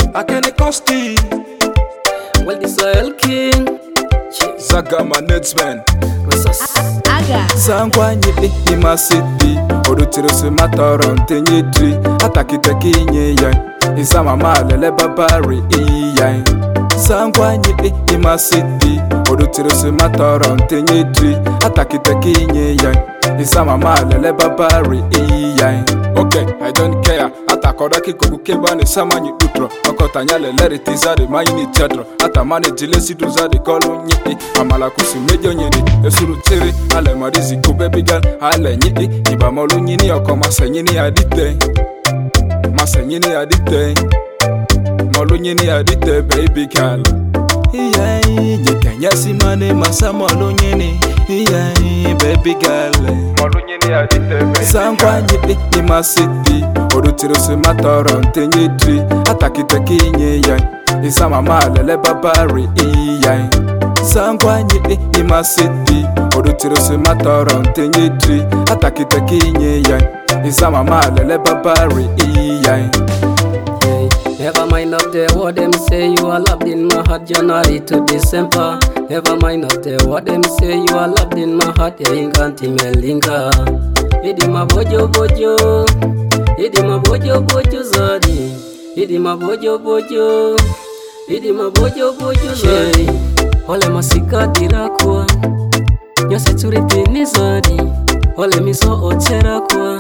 Akene Kosti, Well, the Soil King. Zaga Management, Aga Sangwa Nyi Ima City, Odutirusi Matoron Tenyidri, Atakite Kinye Yan, Isama Malele Babari Iyan. Sangwa Nyi Ima City, Odutirusi Matoron Tenyidri, Atakite Kinye Yan, Isama Malele Babari Iyan. Okay, I don't care. Atakodaki kukeba ni sama nyi utro. Okotanya lele tizade mayi ni teatro. Ata manage lesi duzade kolu nyi. Amala kusi mejo nyini. Esuru tiri ale marizi ku baby girl ale nyi. Iba molu nyini oko mase nyini adite. Mase nyini adite. Molu nyini adite baby girl. Iyai nyikanya simane masa molu nyini. Iyai baby girl. Molu nyini adite baby. Sangwa nyi Ima City. Odutirusi Matoron Tenyidri, Atakite Kinye Yan, Isama Malele Babari Iyan. Sangwa Nyi Ima City, Odutirusi Matoron Tenyidri, Atakite Kinye Yan, Isama Malele Babari Iyan. Never mind of the what them say, you are loved in my heart, January to December. Never mind of the what them say, you are loved in my heart, yeah, inganti melinga. Idi mabojo bojo, idi mabojo bojo zadi, idi mabojo bojo, idi mabojo bojo zadi. Ole masika dirakwa, nyose turitini zadi, ole miso ochera kwa.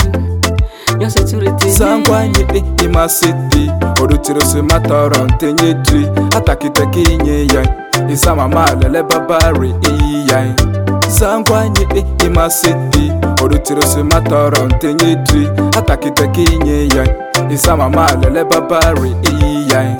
Sangwa Nyi Ima City, Odutirusi Matoron Tenyidri, Atakite Kinye Yan, Isama Malele Babari Iyan. Sangwa Nyi Ima City, Odutirusi Matoron Tenyidri, Atakite Kinye Yan, Isama Malele Babari Iyan.